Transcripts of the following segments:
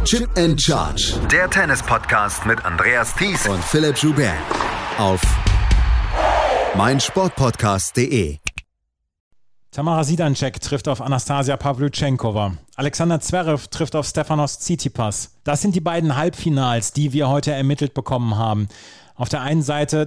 Chip and Charge. Der Tennis-Podcast mit Andreas Thies und Philipp Joubert. Auf meinsportpodcast.de. Tamara Zidansek trifft auf Anastasia Pawlyuchenkova. Alexander Zverev trifft auf Stefanos Tsitsipas. Das sind die beiden Halbfinals, die wir heute ermittelt bekommen haben. Auf der einen Seite,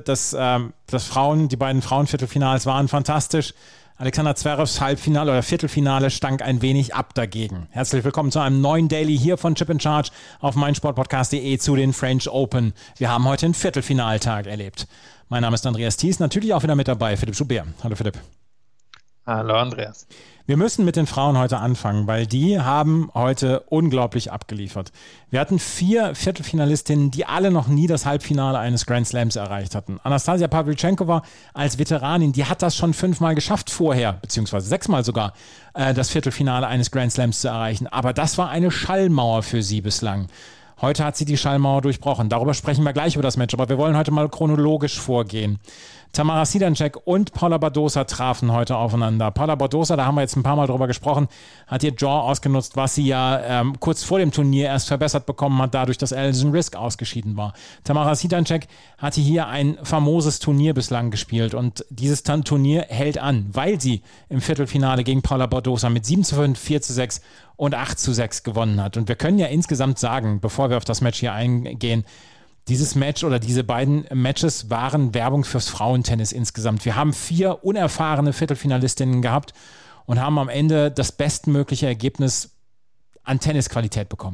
die beiden Frauenviertelfinals waren fantastisch. Alexander Zverevs Halbfinale oder Viertelfinale stank ein wenig ab dagegen. Herzlich willkommen zu einem neuen Daily hier von Chip and Charge auf meinsportpodcast.de zu den French Open. Wir haben heute einen Viertelfinaltag erlebt. Mein Name ist Andreas Thies, natürlich auch wieder mit dabei, Philipp Joubert. Hallo Philipp. Hallo Andreas. Wir müssen mit den Frauen heute anfangen, weil die haben heute unglaublich abgeliefert. Wir hatten 4 Viertelfinalistinnen, die alle noch nie das Halbfinale eines Grand Slams erreicht hatten. Anastasia Pawlyuchenkova als Veteranin, die hat das schon 5-mal geschafft vorher, beziehungsweise 6-mal sogar, das Viertelfinale eines Grand Slams zu erreichen. Aber das war eine Schallmauer für sie bislang. Heute hat sie die Schallmauer durchbrochen. Darüber sprechen wir gleich über das Match, aber wir wollen heute mal chronologisch vorgehen. Tamara Zidansek und Paula Badosa trafen heute aufeinander. Paula Badosa, da haben wir jetzt ein paar Mal drüber gesprochen, hat ihr Draw ausgenutzt, was sie ja kurz vor dem Turnier erst verbessert bekommen hat, dadurch, dass Alison Risk ausgeschieden war. Tamara Zidansek hatte hier ein famoses Turnier bislang gespielt und dieses Turnier hält an, weil sie im Viertelfinale gegen Paula Badosa mit 7:5, 4:6 und 8:6 gewonnen hat. Und wir können ja insgesamt sagen, bevor wir auf das Match hier eingehen, dieses Match oder diese beiden Matches waren Werbung fürs Frauentennis insgesamt. Wir haben 4 unerfahrene Viertelfinalistinnen gehabt und haben am Ende das bestmögliche Ergebnis an Tennisqualität bekommen.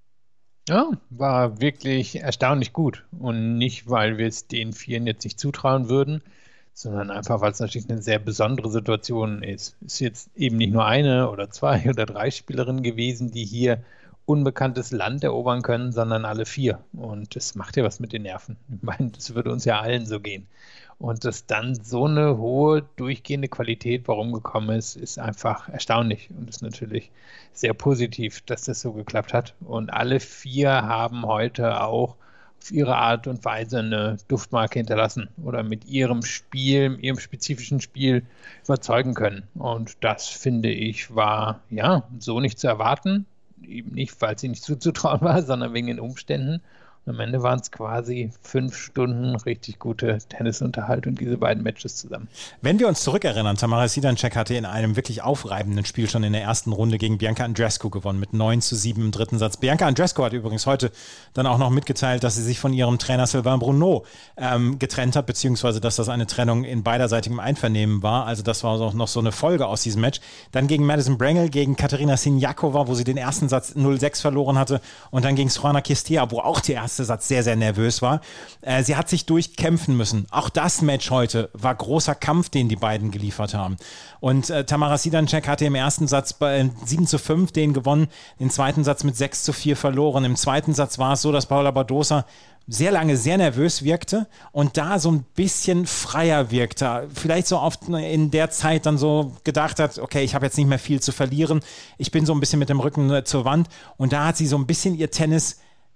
Ja, war wirklich erstaunlich gut. Und nicht, weil wir es den 4 jetzt nicht zutrauen würden, sondern einfach, weil es natürlich eine sehr besondere Situation ist. Es ist jetzt eben nicht nur eine oder 2 oder 3 Spielerinnen gewesen, die hier unbekanntes Land erobern können, sondern alle 4. Und das macht ja was mit den Nerven. Ich meine, das würde uns ja allen so gehen. Und dass dann so eine hohe, durchgehende Qualität warum gekommen ist, ist einfach erstaunlich. Und ist natürlich sehr positiv, dass das so geklappt hat. Und alle 4 haben heute auch auf ihre Art und Weise eine Duftmarke hinterlassen oder mit ihrem Spiel, ihrem spezifischen Spiel überzeugen können. Und das, finde ich, war ja so nicht zu erwarten. Eben nicht, weil sie nicht zuzutrauen war, sondern wegen den Umständen. Und am Ende waren es quasi 5 Stunden richtig gute Tennisunterhaltung, diese beiden Matches zusammen. Wenn wir uns zurückerinnern, Tamara Zidansek hatte in einem wirklich aufreibenden Spiel schon in der ersten Runde gegen Bianca Andreescu gewonnen mit 9:7 im dritten Satz. Bianca Andreescu hat übrigens heute dann auch noch mitgeteilt, dass sie sich von ihrem Trainer Sylvain Bruneau getrennt hat, beziehungsweise dass das eine Trennung in beiderseitigem Einvernehmen war. Also das war auch noch so eine Folge aus diesem Match. Dann gegen Madison Brangel, gegen Katerina Siniakova, wo sie den ersten Satz 0:6 verloren hatte und dann gegen Sorana Cîrstea, wo auch der erste Satz sehr, sehr nervös war. Sie hat sich durchkämpfen müssen. Auch das Match heute war großer Kampf, den die beiden geliefert haben. Und Tamara Zidansek hatte im ersten Satz bei 7:5 den gewonnen, den zweiten Satz mit 6:4 verloren. Im zweiten Satz war es so, dass Paula Badosa sehr lange sehr nervös wirkte und da so ein bisschen freier wirkte. Vielleicht so oft in der Zeit dann so gedacht hat, okay, ich habe jetzt nicht mehr viel zu verlieren. Ich bin so ein bisschen mit dem Rücken zur Wand und da hat sie so ein bisschen ihr Tennis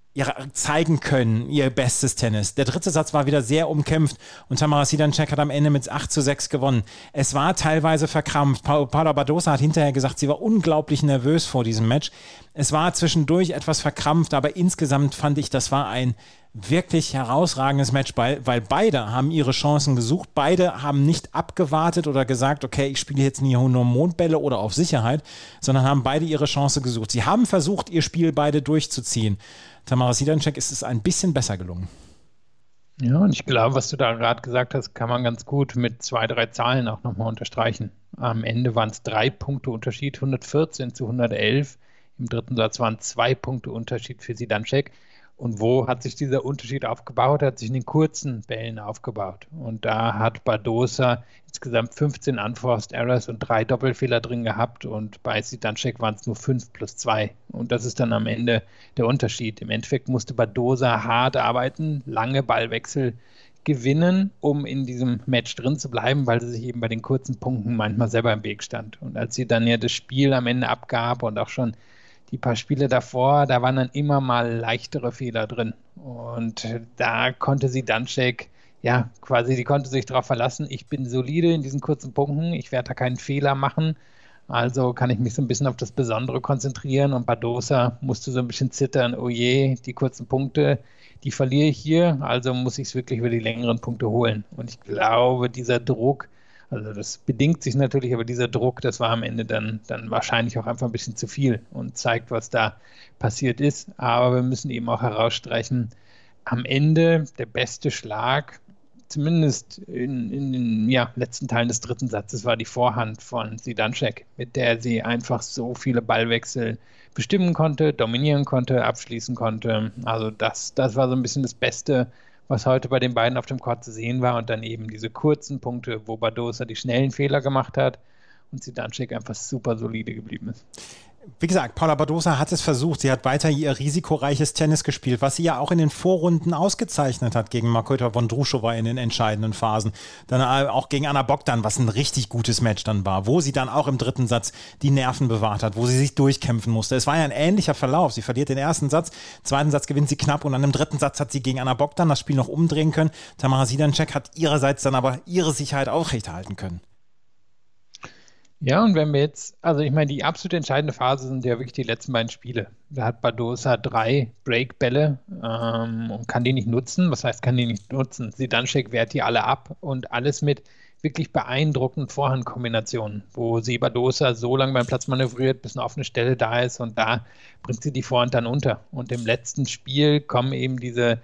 zeigen können, ihr bestes Tennis. Der dritte Satz war wieder sehr umkämpft und Tamara Zidansek hat am Ende mit 8:6 gewonnen. Es war teilweise verkrampft. Paula Badosa hat hinterher gesagt, sie war unglaublich nervös vor diesem Match. Es war zwischendurch etwas verkrampft, aber insgesamt fand ich, das war ein wirklich herausragendes Match, weil beide haben ihre Chancen gesucht, beide haben nicht abgewartet oder gesagt, okay, ich spiele jetzt nie nur Mondbälle oder auf Sicherheit, sondern haben beide ihre Chance gesucht. Sie haben versucht, ihr Spiel beide durchzuziehen. Tamara Zidansek ist es ein bisschen besser gelungen. Ja, und ich glaube, was du da gerade gesagt hast, kann man ganz gut mit 2, 3 Zahlen auch nochmal unterstreichen. Am Ende waren es 3 Punkte Unterschied, 114-111. Im dritten Satz waren 2 Punkte Unterschied für Zidansek. Und wo hat sich dieser Unterschied aufgebaut? Er hat sich in den kurzen Bällen aufgebaut. Und da hat Badosa insgesamt 15 Unforced Errors und 3 Doppelfehler drin gehabt. Und bei Zidansek waren es nur 5 plus 2. Und das ist dann am Ende der Unterschied. Im Endeffekt musste Badosa hart arbeiten, lange Ballwechsel gewinnen, um in diesem Match drin zu bleiben, weil sie sich eben bei den kurzen Punkten manchmal selber im Weg stand. Und als sie dann ja das Spiel am Ende abgab und auch schon die paar Spiele davor, da waren dann immer mal leichtere Fehler drin. Und da konnte Zidansek, ja, quasi, die konnte sich darauf verlassen, ich bin solide in diesen kurzen Punkten, ich werde da keinen Fehler machen. Also kann ich mich so ein bisschen auf das Besondere konzentrieren und Badosa musste so ein bisschen zittern, oh je, die kurzen Punkte, die verliere ich hier, also muss ich es wirklich über die längeren Punkte holen. Und ich glaube, dieser Druck, also das bedingt sich natürlich, aber dieser Druck, das war am Ende dann wahrscheinlich auch einfach ein bisschen zu viel und zeigt, was da passiert ist. Aber wir müssen eben auch herausstreichen, am Ende der beste Schlag, zumindest in den letzten Teilen des dritten Satzes, war die Vorhand von Zidansek, mit der sie einfach so viele Ballwechsel bestimmen konnte, dominieren konnte, abschließen konnte. Also das war so ein bisschen das Beste, was heute bei den beiden auf dem Court zu sehen war. Und dann eben diese kurzen Punkte, wo Badosa die schnellen Fehler gemacht hat und Zidansek einfach super solide geblieben ist. Wie gesagt, Paula Badosa hat es versucht. Sie hat weiter ihr risikoreiches Tennis gespielt, was sie ja auch in den Vorrunden ausgezeichnet hat gegen Marketa Vondroušová in den entscheidenden Phasen. Dann auch gegen Anna Bogdan, was ein richtig gutes Match dann war, wo sie dann auch im dritten Satz die Nerven bewahrt hat, wo sie sich durchkämpfen musste. Es war ja ein ähnlicher Verlauf. Sie verliert den ersten Satz, zweiten Satz gewinnt sie knapp und dann im dritten Satz hat sie gegen Anna Bogdan das Spiel noch umdrehen können. Tamara Zidansek hat ihrerseits dann aber ihre Sicherheit aufrechterhalten können. Ja, und wenn wir jetzt, also ich meine, die absolut entscheidende Phase sind ja wirklich die letzten beiden Spiele. Da hat Badosa 3 Breakbälle und kann die nicht nutzen. Was heißt, kann die nicht nutzen? Zidansek wehrt die alle ab und alles mit wirklich beeindruckenden Vorhandkombinationen, wo sie Badosa so lange beim Platz manövriert, bis eine offene Stelle da ist und da bringt sie die Vorhand dann unter. Und im letzten Spiel kommen eben diese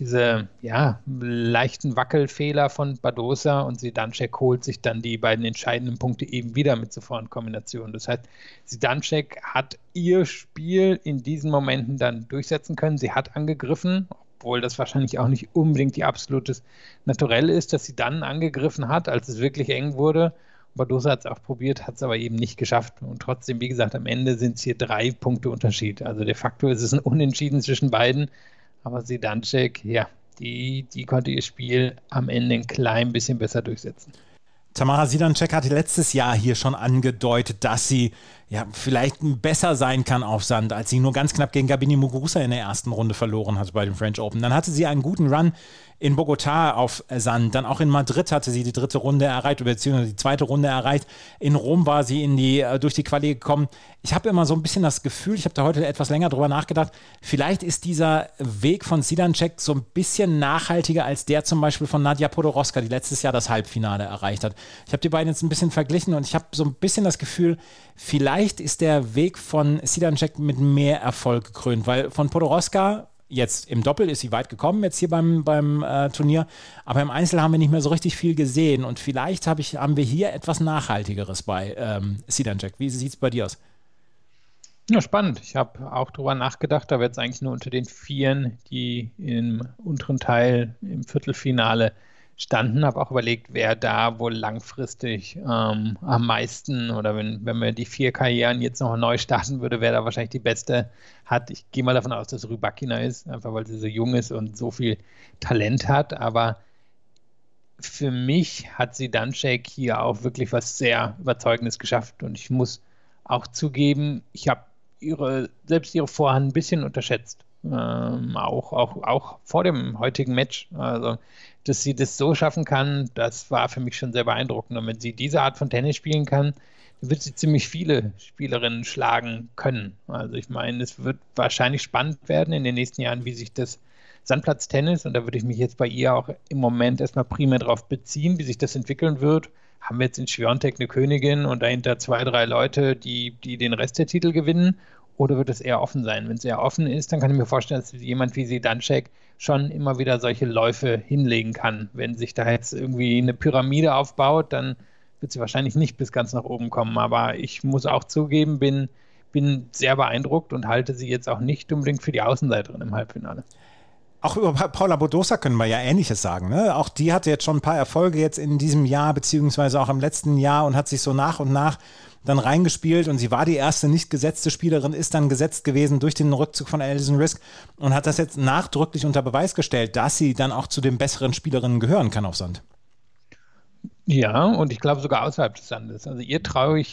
leichten Wackelfehler von Badosa und Zidansek holt sich dann die beiden entscheidenden Punkte eben wieder mit so Vorhandkombinationen. Das heißt, Zidansek hat ihr Spiel in diesen Momenten dann durchsetzen können. Sie hat angegriffen, obwohl das wahrscheinlich auch nicht unbedingt die absolutes Naturell ist, dass sie dann angegriffen hat, als es wirklich eng wurde. Badosa hat es auch probiert, hat es aber eben nicht geschafft. Und trotzdem, wie gesagt, am Ende sind es hier 3 Punkte Unterschied. Also de facto ist es ein Unentschieden zwischen beiden. Aber Zidansek, ja, die konnte ihr Spiel am Ende ein klein bisschen besser durchsetzen. Tamara Zidansek hatte letztes Jahr hier schon angedeutet, dass sie vielleicht besser sein kann auf Sand, als sie nur ganz knapp gegen Gabini Muguruza in der ersten Runde verloren hatte bei den French Open. Dann hatte sie einen guten Run in Bogotá auf Sand. Dann auch in Madrid hatte sie die dritte Runde erreicht, beziehungsweise die zweite Runde erreicht. In Rom war sie durch die Quali gekommen. Ich habe immer so ein bisschen das Gefühl, ich habe da heute etwas länger drüber nachgedacht, vielleicht ist dieser Weg von Zidansek so ein bisschen nachhaltiger als der zum Beispiel von Nadia Podoroska, die letztes Jahr das Halbfinale erreicht hat. Ich habe die beiden jetzt ein bisschen verglichen und ich habe so ein bisschen das Gefühl, vielleicht ist der Weg von Zidansek mit mehr Erfolg gekrönt, weil von Podoroska jetzt im Doppel ist sie weit gekommen, jetzt hier beim Turnier, aber im Einzel haben wir nicht mehr so richtig viel gesehen und vielleicht haben wir hier etwas Nachhaltigeres bei Zidansek. Wie sieht es bei dir aus? Ja, spannend. Ich habe auch drüber nachgedacht, aber jetzt eigentlich nur unter den 4, die im unteren Teil im Viertelfinale standen, habe auch überlegt, wer da wohl langfristig am meisten oder wenn man die 4 Karrieren jetzt noch neu starten würde, wer da wahrscheinlich die beste hat. Ich gehe mal davon aus, dass Rybakina ist, einfach weil sie so jung ist und so viel Talent hat, aber für mich hat Zidansek hier auch wirklich was sehr Überzeugendes geschafft und ich muss auch zugeben, ich habe selbst ihre Vorhand ein bisschen unterschätzt. Auch vor dem heutigen Match. Also, dass sie das so schaffen kann, das war für mich schon sehr beeindruckend. Und wenn sie diese Art von Tennis spielen kann, dann wird sie ziemlich viele Spielerinnen schlagen können. Also ich meine, es wird wahrscheinlich spannend werden in den nächsten Jahren, wie sich das Sandplatztennis, und da würde ich mich jetzt bei ihr auch im Moment erstmal primär darauf beziehen, wie sich das entwickeln wird. Haben wir jetzt in Świątek eine Königin und dahinter 2, 3 Leute, die den Rest der Titel gewinnen? Oder wird es eher offen sein? Wenn es eher offen ist, dann kann ich mir vorstellen, dass jemand wie Zidansek schon immer wieder solche Läufe hinlegen kann. Wenn sich da jetzt irgendwie eine Pyramide aufbaut, dann wird sie wahrscheinlich nicht bis ganz nach oben kommen. Aber ich muss auch zugeben, bin sehr beeindruckt und halte sie jetzt auch nicht unbedingt für die Außenseiterin im Halbfinale. Auch über Paula Badosa können wir ja Ähnliches sagen. Ne? Auch die hatte jetzt schon ein paar Erfolge jetzt in diesem Jahr, beziehungsweise auch im letzten Jahr und hat sich so nach und nach dann reingespielt und sie war die erste nicht gesetzte Spielerin, ist dann gesetzt gewesen durch den Rückzug von Alison Risk und hat das jetzt nachdrücklich unter Beweis gestellt, dass sie dann auch zu den besseren Spielerinnen gehören kann auf Sand. Ja, und ich glaube sogar außerhalb des Sandes. Also ihr traue ich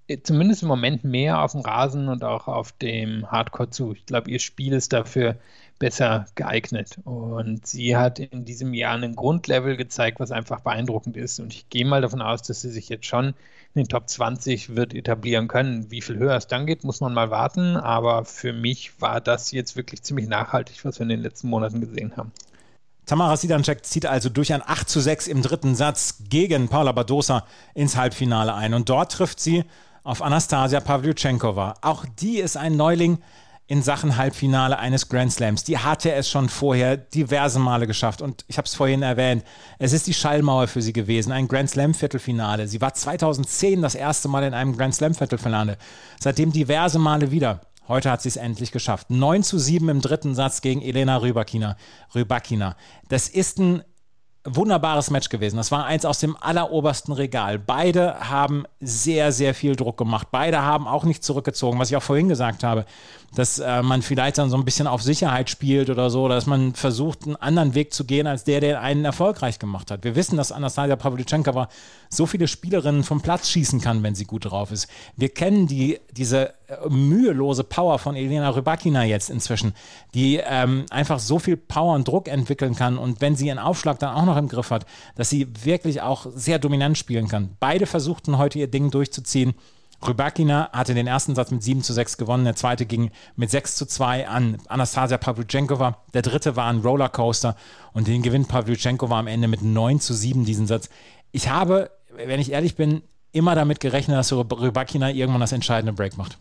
zumindest im Moment mehr auf dem Rasen und auch auf dem Hardcore zu. Ich glaube, ihr Spiel ist dafür besser geeignet. Und sie hat in diesem Jahr einen Grundlevel gezeigt, was einfach beeindruckend ist. Und ich gehe mal davon aus, dass sie sich jetzt schon in den Top 20 wird etablieren können. Wie viel höher es dann geht, muss man mal warten. Aber für mich war das jetzt wirklich ziemlich nachhaltig, was wir in den letzten Monaten gesehen haben. Tamara Zidansek zieht also durch ein 8:6 im dritten Satz gegen Paula Badosa ins Halbfinale ein. Und dort trifft sie auf Anastasia Pawljuschenkova. Auch die ist ein Neuling in Sachen Halbfinale eines Grand Slams. Die hatte es schon vorher diverse Male geschafft. Und ich habe es vorhin erwähnt, es ist die Schallmauer für sie gewesen, ein Grand Slam Viertelfinale. Sie war 2010 das erste Mal in einem Grand Slam Viertelfinale. Seitdem diverse Male wieder. Heute hat sie es endlich geschafft. 9:7 im dritten Satz gegen Elena Rybakina. Das ist ein wunderbares Match gewesen. Das war eins aus dem allerobersten Regal. Beide haben sehr, sehr viel Druck gemacht. Beide haben auch nicht zurückgezogen, was ich auch vorhin gesagt habe, dass man vielleicht dann so ein bisschen auf Sicherheit spielt oder so, dass man versucht, einen anderen Weg zu gehen, als der einen erfolgreich gemacht hat. Wir wissen, dass Anastasia Pawljuschenkova so viele Spielerinnen vom Platz schießen kann, wenn sie gut drauf ist. Wir kennen diese mühelose Power von Elena Rybakina jetzt inzwischen, die einfach so viel Power und Druck entwickeln kann und wenn sie ihren Aufschlag dann auch noch im Griff hat, dass sie wirklich auch sehr dominant spielen kann. Beide versuchten heute ihr Ding durchzuziehen. Rybakina hatte den ersten Satz mit 7:6 gewonnen, der zweite ging mit 6:2 an Anastasia Pawljuschenkova, der dritte war ein Rollercoaster und den gewinnt Pawljuschenkova am Ende mit 9:7 diesen Satz. Ich habe, wenn ich ehrlich bin, immer damit gerechnet, dass Rybakina irgendwann das entscheidende Break macht.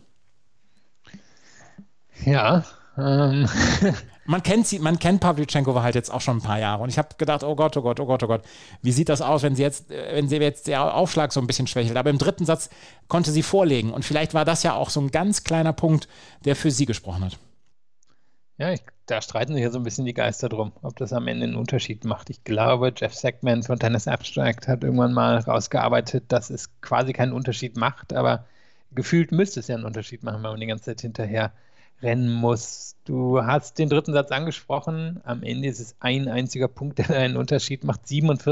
Ja, Man kennt Pawljuschenkova halt jetzt auch schon ein paar Jahre und ich habe gedacht, oh Gott, wie sieht das aus, wenn sie jetzt der Aufschlag so ein bisschen schwächelt, aber im dritten Satz konnte sie vorlegen und vielleicht war das ja auch so ein ganz kleiner Punkt, der für sie gesprochen hat. Ja, da streiten sich ja so ein bisschen die Geister drum, ob das am Ende einen Unterschied macht. Ich glaube, Jeff Sackman von Tennis Abstract hat irgendwann mal rausgearbeitet, dass es quasi keinen Unterschied macht, aber gefühlt müsste es ja einen Unterschied machen, wenn man die ganze Zeit hinterher rennen muss. Du hast den dritten Satz angesprochen. Am Ende ist es ein einziger Punkt, der einen Unterschied macht.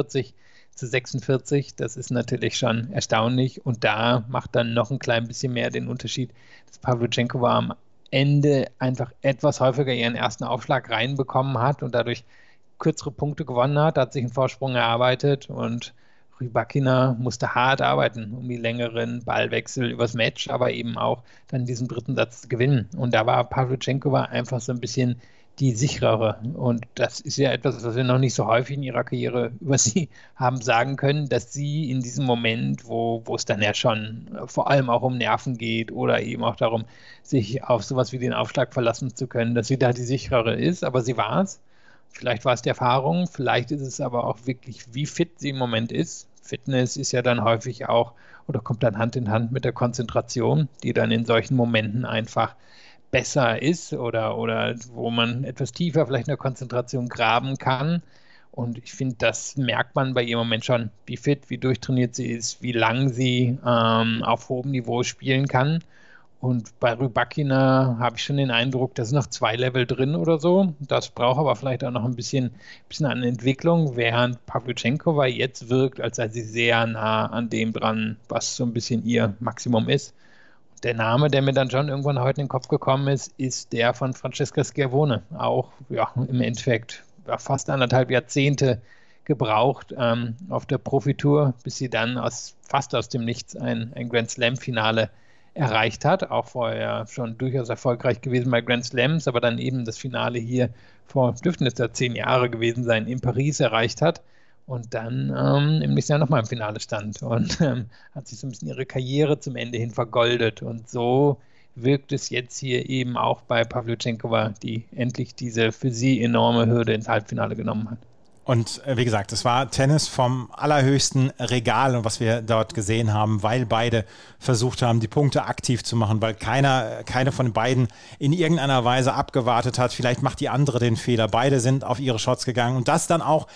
47:46. Das ist natürlich schon erstaunlich. Und da macht dann noch ein klein bisschen mehr den Unterschied, dass Pawljuschenkova am Ende einfach etwas häufiger ihren ersten Aufschlag reinbekommen hat und dadurch kürzere Punkte gewonnen hat sich einen Vorsprung erarbeitet und Rybakina musste hart arbeiten, um die längeren Ballwechsel übers Match, aber eben auch dann diesen dritten Satz zu gewinnen. Und da war Pawljuschenkova einfach so ein bisschen die sicherere. Und das ist ja etwas, was wir noch nicht so häufig in ihrer Karriere über sie haben sagen können, dass sie in diesem Moment, wo es dann ja schon vor allem auch um Nerven geht oder eben auch darum, sich auf sowas wie den Aufschlag verlassen zu können, dass sie da die sicherere ist. Aber sie war es. Vielleicht war es die Erfahrung, vielleicht ist es aber auch wirklich, wie fit sie im Moment ist. Fitness ist ja dann häufig auch oder kommt dann Hand in Hand mit der Konzentration, die dann in solchen Momenten einfach besser ist oder wo man etwas tiefer vielleicht in der Konzentration graben kann. Und ich finde, das merkt man bei ihr im Moment schon, wie fit, wie durchtrainiert sie ist, wie lang sie auf hohem Niveau spielen kann. Und bei Rybakina habe ich schon den Eindruck, da sind noch 2 Level drin oder so. Das braucht aber vielleicht auch noch ein bisschen an Entwicklung, während Pawljuschenkova jetzt wirkt, als sei sie sehr nah an dem dran, was so ein bisschen ihr Maximum ist. Der Name, der mir dann schon irgendwann heute in den Kopf gekommen ist der von Francesca Schiavone. Auch im Endeffekt fast 1,5 Jahrzehnte gebraucht auf der Profitour, bis sie dann fast aus dem Nichts ein Grand Slam-Finale erreicht hat, auch vorher schon durchaus erfolgreich gewesen bei Grand Slams, aber dann eben das Finale hier dürften es ja 10 Jahre gewesen sein, in Paris erreicht hat und dann im nächsten Jahr nochmal im Finale stand und hat sich so ein bisschen ihre Karriere zum Ende hin vergoldet und so wirkt es jetzt hier eben auch bei Pawljuschenkova, die endlich diese für sie enorme Hürde ins Halbfinale genommen hat. Und wie gesagt, es war Tennis vom allerhöchsten Regal und was wir dort gesehen haben, weil beide versucht haben, die Punkte aktiv zu machen, weil keine von den beiden in irgendeiner Weise abgewartet hat. Vielleicht macht die andere den Fehler. Beide sind auf ihre Shots gegangen und das dann auch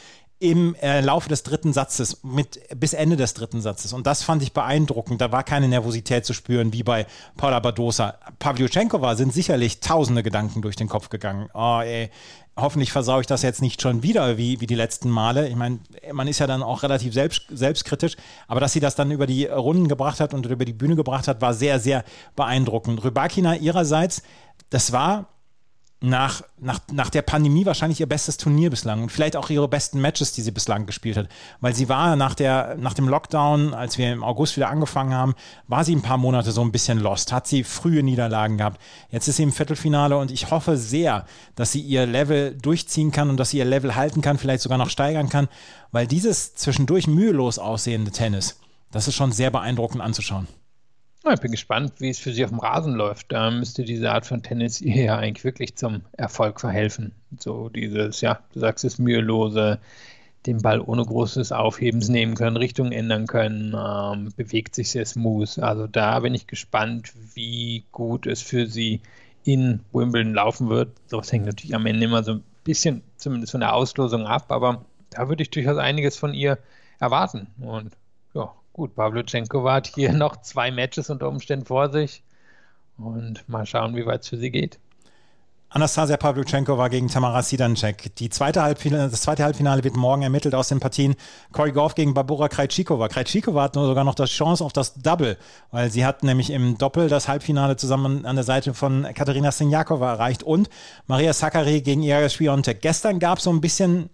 im Laufe des dritten Satzes, bis Ende des dritten Satzes. Und das fand ich beeindruckend. Da war keine Nervosität zu spüren, wie bei Paula Badosa. Pawljuschenkova sind sicherlich tausende Gedanken durch den Kopf gegangen. Oh, ey, hoffentlich versaue ich das jetzt nicht schon wieder, wie die letzten Male. Ich meine, man ist ja dann auch relativ selbstkritisch, aber dass sie das dann über die Runden gebracht hat und über die Bühne gebracht hat, war sehr, sehr beeindruckend. Rybakina ihrerseits, das war nach der Pandemie wahrscheinlich ihr bestes Turnier bislang und vielleicht auch ihre besten Matches, die sie bislang gespielt hat, weil sie war nach dem Lockdown, als wir im August wieder angefangen haben, war sie ein paar Monate so ein bisschen lost, hat sie frühe Niederlagen gehabt. Jetzt ist sie im Viertelfinale und ich hoffe sehr, dass sie ihr Level durchziehen kann und dass sie ihr Level halten kann, vielleicht sogar noch steigern kann, weil dieses zwischendurch mühelos aussehende Tennis, das ist schon sehr beeindruckend anzuschauen. Ja, ich bin gespannt, wie es für sie auf dem Rasen läuft. Da müsste diese Art von Tennis ihr ja eigentlich wirklich zum Erfolg verhelfen. So dieses, ja, du sagst es, mühelose, den Ball ohne großes Aufhebens nehmen können, Richtung ändern können, bewegt sich sehr smooth. Also da bin ich gespannt, wie gut es für sie in Wimbledon laufen wird. Sowas hängt natürlich am Ende immer so ein bisschen, zumindest von der Auslosung ab, aber da würde ich durchaus einiges von ihr erwarten. Und ja, gut, Pawljuschenkova hat hier noch 2 Matches unter Umständen vor sich und mal schauen, wie weit es für sie geht. Anastasia Pawljuschenkova gegen Tamara Sidancek. Das zweite Halbfinale wird morgen ermittelt aus den Partien Cory Gauff gegen Barbora Krejcikova. Krejcikova hat sogar noch die Chance auf das Double, weil sie hat nämlich im Doppel das Halbfinale zusammen an der Seite von Katerina Siniakova erreicht und Maria Sakkari gegen Iga Swiatek. Gestern gab es so ein bisschen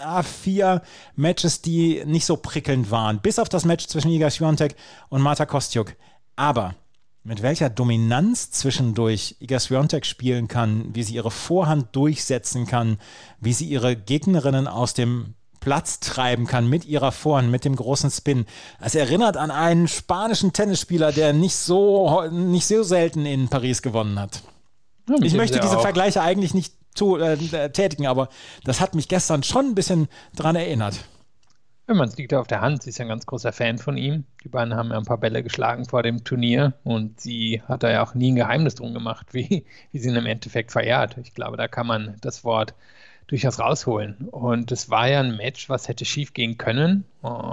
4 Matches, die nicht so prickelnd waren, bis auf das Match zwischen Iga Swiatek und Marta Kostyuk. Aber mit welcher Dominanz zwischendurch Iga Swiatek spielen kann, wie sie ihre Vorhand durchsetzen kann, wie sie ihre Gegnerinnen aus dem Platz treiben kann mit ihrer Vorhand, mit dem großen Spin. Es erinnert an einen spanischen Tennisspieler, der nicht so selten in Paris gewonnen hat. Ja, ich möchte diese Vergleiche eigentlich nicht tätigen, aber das hat mich gestern schon ein bisschen dran erinnert. Ja, man liegt auf der Hand, sie ist ja ein ganz großer Fan von ihm. Die beiden haben ja ein paar Bälle geschlagen vor dem Turnier und sie hat da ja auch nie ein Geheimnis drum gemacht, wie sie ihn im Endeffekt verehrt. Ich glaube, da kann man das Wort durchaus rausholen. Und es war ja ein Match, was hätte schief gehen können.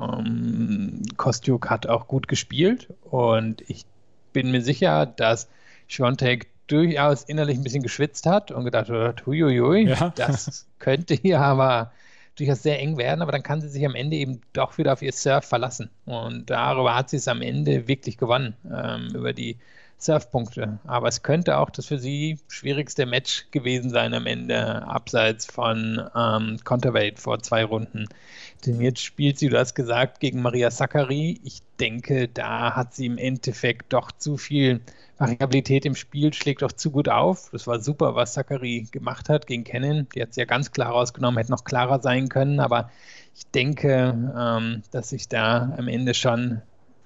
Kostyuk hat auch gut gespielt und ich bin mir sicher, dass Swiatek durchaus innerlich ein bisschen geschwitzt hat und gedacht hat, huiuiui, ja. Das könnte hier aber durchaus sehr eng werden, aber dann kann sie sich am Ende eben doch wieder auf ihr Surf verlassen. Und darüber hat sie es am Ende wirklich gewonnen, über die Surfpunkte. Aber es könnte auch das für sie schwierigste Match gewesen sein am Ende, abseits von Counterweight vor 2 Runden. Denn jetzt spielt sie, du hast gesagt, gegen Maria Sakkari. Ich denke, da hat sie im Endeffekt doch zu viel Variabilität im Spiel, schlägt auch zu gut auf. Das war super, was Sakkari gemacht hat gegen Kenin. Die hat es ja ganz klar rausgenommen, hätte noch klarer sein können. Aber ich denke, dass sich da am Ende schon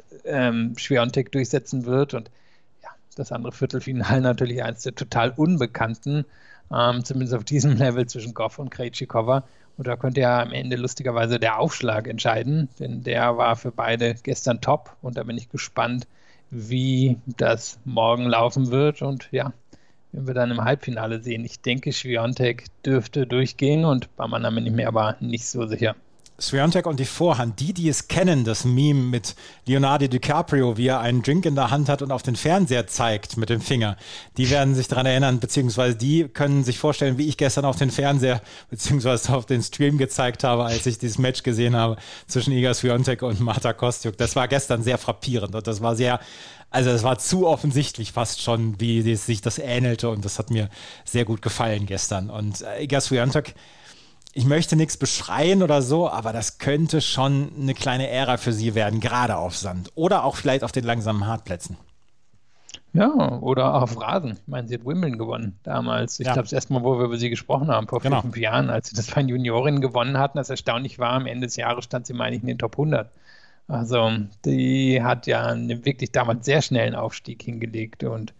Swiatek durchsetzen wird. Und ja, das andere Viertelfinale natürlich eines der total Unbekannten, zumindest auf diesem Level zwischen Gauff und Krejcikova. Und da könnte ja am Ende lustigerweise der Aufschlag entscheiden, denn der war für beide gestern top. Und da bin ich gespannt, wie das morgen laufen wird. Und ja, wenn wir dann im Halbfinale sehen, ich denke, Swiatek dürfte durchgehen und beim anderen bin ich mir aber nicht so sicher. Swiatek und die Vorhand, die es kennen, das Meme mit Leonardo DiCaprio, wie er einen Drink in der Hand hat und auf den Fernseher zeigt mit dem Finger, die werden sich daran erinnern, beziehungsweise die können sich vorstellen, wie ich gestern auf den Fernseher beziehungsweise auf den Stream gezeigt habe, als ich dieses Match gesehen habe zwischen Iga Swiatek und Marta Kostyuk. Das war gestern sehr frappierend und das war es war zu offensichtlich fast schon, wie sich das ähnelte und das hat mir sehr gut gefallen gestern. Und Iga Swiatek, ich möchte nichts beschreien oder so, aber das könnte schon eine kleine Ära für sie werden, gerade auf Sand oder auch vielleicht auf den langsamen Hartplätzen. Ja, oder auf Rasen. Ich meine, sie hat Wimbledon gewonnen damals. Ich glaube, das erste Mal, wo wir über sie gesprochen haben, vor 5 Jahren, als sie das bei den Juniorinnen gewonnen hatten, das erstaunlich war, am Ende des Jahres stand sie, meine ich, in den Top 100. Also die hat ja einen wirklich damals sehr schnellen Aufstieg hingelegt und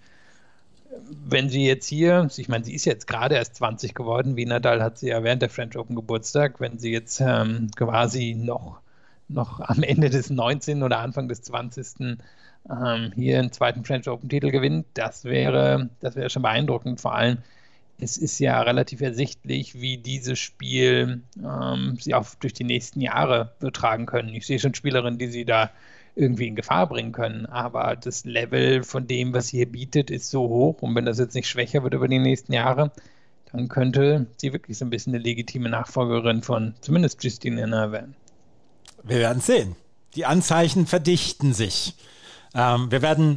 wenn sie jetzt hier, ich meine, sie ist jetzt gerade erst 20 geworden, wie Nadal hat sie ja während der French Open Geburtstag, wenn sie jetzt quasi noch am Ende des 19. oder Anfang des 20. Hier einen zweiten French Open Titel gewinnt, das wäre schon beeindruckend, vor allem es ist ja relativ ersichtlich, wie dieses Spiel sie auch durch die nächsten Jahre übertragen können. Ich sehe schon Spielerinnen, die sie da irgendwie in Gefahr bringen können, aber das Level von dem, was sie hier bietet, ist so hoch, und wenn das jetzt nicht schwächer wird über die nächsten Jahre, dann könnte sie wirklich so ein bisschen eine legitime Nachfolgerin von zumindest Justine Henin werden. Wir werden sehen. Die Anzeichen verdichten sich. Wir werden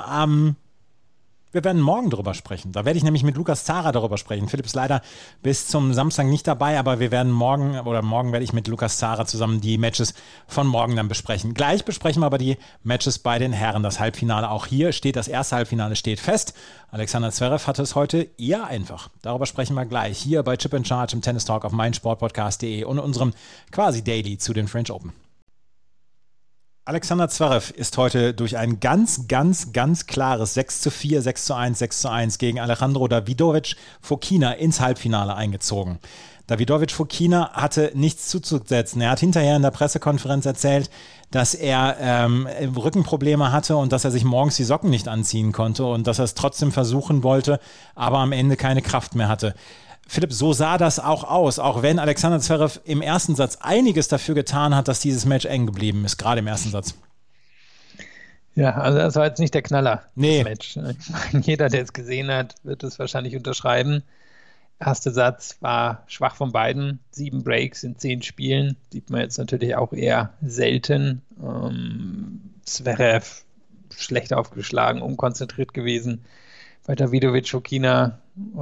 morgen darüber sprechen. Da werde ich nämlich mit Lukas Zara darüber sprechen. Philipp ist leider bis zum Samstag nicht dabei, aber wir werden morgen werde ich mit Lukas Zara zusammen die Matches von morgen dann besprechen. Gleich besprechen wir aber die Matches bei den Herren. Das Halbfinale auch hier steht, das erste Halbfinale steht fest. Alexander Zverev hatte es heute eher einfach. Darüber sprechen wir gleich hier bei Chip in Charge im Tennis Talk auf meinsportpodcast.de und unserem quasi Daily zu den French Open. Alexander Zverev ist heute durch ein ganz, ganz, ganz klares 6:4, 6:1, 6:1 gegen Alejandro Davidovich Fokina ins Halbfinale eingezogen. Davidovich Fokina hatte nichts zuzusetzen. Er hat hinterher in der Pressekonferenz erzählt, dass er Rückenprobleme hatte und dass er sich morgens die Socken nicht anziehen konnte und dass er es trotzdem versuchen wollte, aber am Ende keine Kraft mehr hatte. Philipp, so sah das auch aus, auch wenn Alexander Zverev im ersten Satz einiges dafür getan hat, dass dieses Match eng geblieben ist, gerade im ersten Satz. Ja, also das war jetzt nicht der Knaller, nee. Das Match. Ich meine, jeder, der es gesehen hat, wird es wahrscheinlich unterschreiben. Erster Satz war schwach von beiden, 7 Breaks in 10 Spielen, sieht man jetzt natürlich auch eher selten. Zverev schlecht aufgeschlagen, unkonzentriert gewesen. Bei Davidovich Fokina,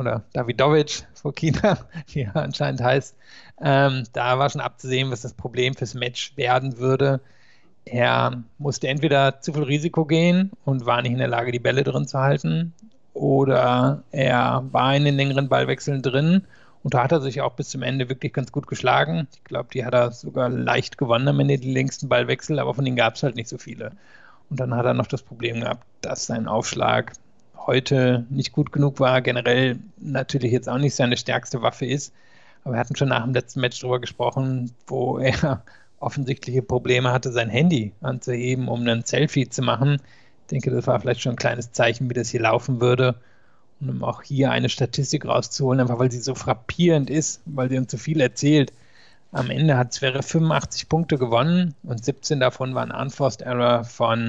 wie er anscheinend heißt, da war schon abzusehen, was das Problem fürs Match werden würde. Er musste entweder zu viel Risiko gehen und war nicht in der Lage, die Bälle drin zu halten, oder er war in den längeren Ballwechseln drin, und da hat er sich auch bis zum Ende wirklich ganz gut geschlagen. Ich glaube, die hat er sogar leicht gewonnen am Ende, die längsten Ballwechsel, aber von denen gab es halt nicht so viele. Und dann hat er noch das Problem gehabt, dass sein Aufschlag heute nicht gut genug war, generell natürlich jetzt auch nicht seine stärkste Waffe ist, aber wir hatten schon nach dem letzten Match darüber gesprochen, wo er offensichtliche Probleme hatte, sein Handy anzuheben, um ein Selfie zu machen. Ich denke, das war vielleicht schon ein kleines Zeichen, wie das hier laufen würde, und um auch hier eine Statistik rauszuholen, einfach weil sie so frappierend ist, weil sie uns so viel erzählt. Am Ende hat Zverev 85 Punkte gewonnen und 17 davon waren Unforced Error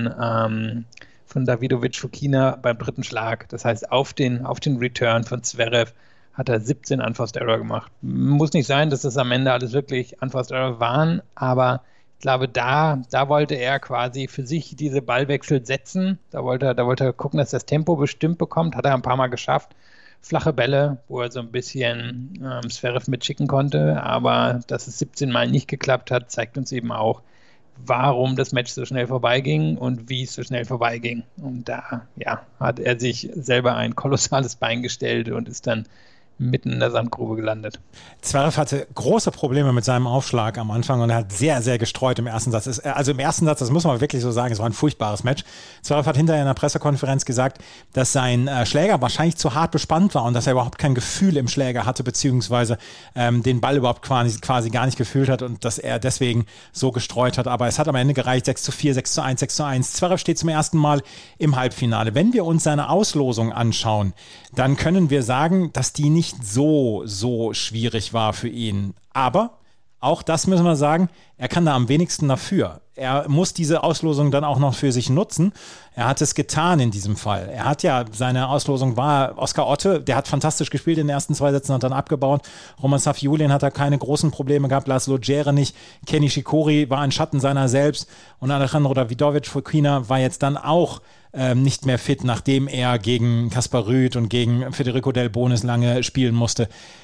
von Davidovich Fokina beim dritten Schlag. Das heißt, auf den Return von Zverev hat er 17 Unforced Error gemacht. Muss nicht sein, dass das am Ende alles wirklich Unforced Error waren, aber ich glaube, da wollte er quasi für sich diese Ballwechsel setzen. Da wollte er gucken, dass das Tempo bestimmt bekommt. Hat er ein paar Mal geschafft. Flache Bälle, wo er so ein bisschen Zverev mitschicken konnte, aber dass es 17 Mal nicht geklappt hat, zeigt uns eben auch, warum das Match so schnell vorbeiging und wie es so schnell vorbeiging. Und da hat er sich selber ein kolossales Bein gestellt und ist dann mitten in der Sandgrube gelandet. Zverev hatte große Probleme mit seinem Aufschlag am Anfang und er hat sehr, sehr gestreut im ersten Satz. Also im ersten Satz, das muss man wirklich so sagen, es war ein furchtbares Match. Zverev hat hinterher in der Pressekonferenz gesagt, dass sein Schläger wahrscheinlich zu hart bespannt war und dass er überhaupt kein Gefühl im Schläger hatte, beziehungsweise den Ball überhaupt quasi gar nicht gefühlt hat und dass er deswegen so gestreut hat. Aber es hat am Ende gereicht, 6:4, 6:1, 6:1. Zverev steht zum ersten Mal im Halbfinale. Wenn wir uns seine Auslosung anschauen, dann können wir sagen, dass die nicht so schwierig war für ihn. Aber auch das müssen wir sagen, er kann da am wenigsten dafür. Er muss diese Auslosung dann auch noch für sich nutzen. Er hat es getan in diesem Fall. Er hat ja, seine Auslosung war Oskar Otte, der hat fantastisch gespielt in den ersten 2 Sätzen, hat dann abgebaut. Roman Safiullin hat da keine großen Probleme gehabt, Laszlo Djere nicht. Kenny Shikori war ein Schatten seiner selbst und Alejandro Davidovich Fokina war jetzt dann auch nicht mehr fit, nachdem er gegen Kaspar Rüth und gegen Federico Del Bonis lange spielen musste.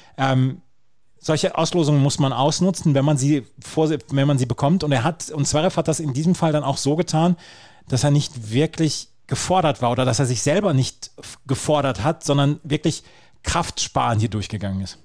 Solche Auslosungen muss man ausnutzen, wenn man sie bekommt. Und Zverev hat das in diesem Fall dann auch so getan, dass er nicht wirklich gefordert war oder dass er sich selber nicht gefordert hat, sondern wirklich Kraftsparen hier durchgegangen ist.